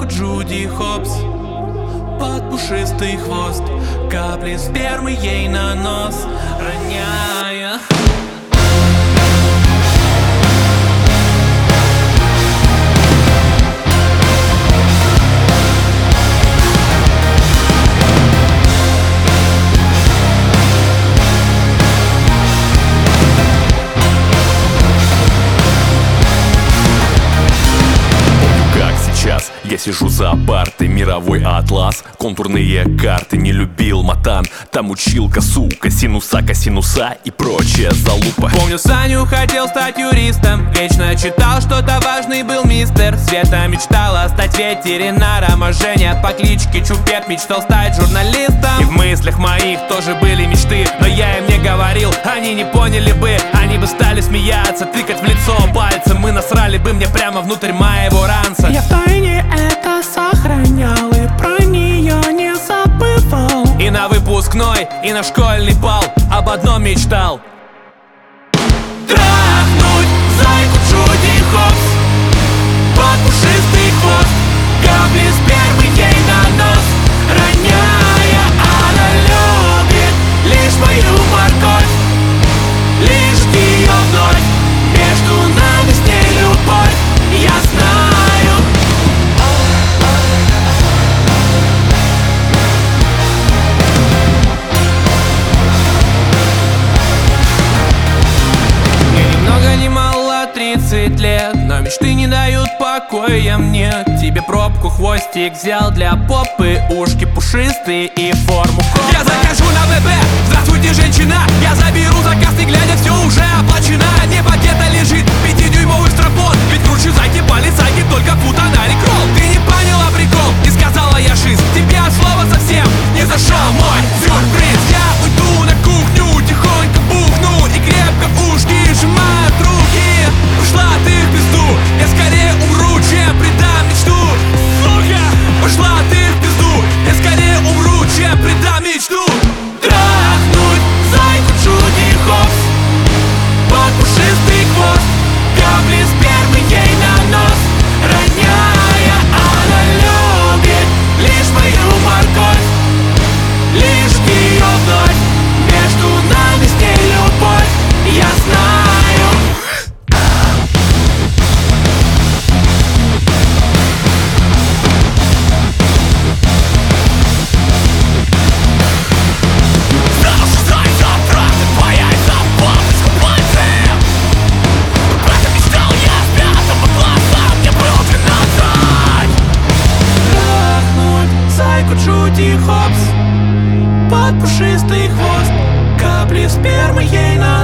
зайку Джуди Хопс под пушистый хвост, капли спермы ей на нос роняя. Я сижу за партой, мировой атлас, контурные карты. Не любил матан, там училка, сука, синуса и прочая залупа. Помню, Саню хотел стать юристом, вечно читал, что-то важный был мистер. Света мечтала стать ветеринаром, а Женя по кличке Чупет мечтал стать журналистом. И в мыслях моих тоже были мечты, но я им не говорил, они не поняли бы. Они бы стали смеяться, тыкать в лицо пальцем, мы насрали бы мне прямо внутрь моего ранца. Я втайне это сохранял и про нее не забывал. И на выпускной, и на школьный бал об одном мечтал: трахнуть зайку Джуди Хопс под пушистый хвост, капли спермы ей на нос роняя. Она любит лишь мою морковь, лишь ее вновь. Между нами с ней любовь, я знаю. Мне ни много ни мало 30 лет, но мечты не дают покоя мне. Тебе пробку хвостик взял для попы, ушки пушистые и форму кофе. Я захожу на ВП, здравствуйте, женщина. Я заберу заказ, не глядя, все уже оплачено. Не пакета лежит 5-дюймовый стропон, ведь кручу зайки по лицайке, только фута на рекролл. Ты не поняла прикол, не сказала я шиз. Тебе от слова совсем не зашел мой сюрприз. Я уйду на кухню, тихонько бухну и крепко в ушки сжимают руки. Пошла ты в пизду, я скорее умру, чем предам мечту. Сука, пошла ты в пизду, я скорее умру, чем предам мечту. Трахнуть зайку Джуди Хопс под пушистый хвост, капли спермы ей на нос роняя. Она любит лишь мою морковь, лишь ее вновь. Между нами с ней любовь, я знаю. Джуди Хопс под пушистый хвост, капли спермы ей на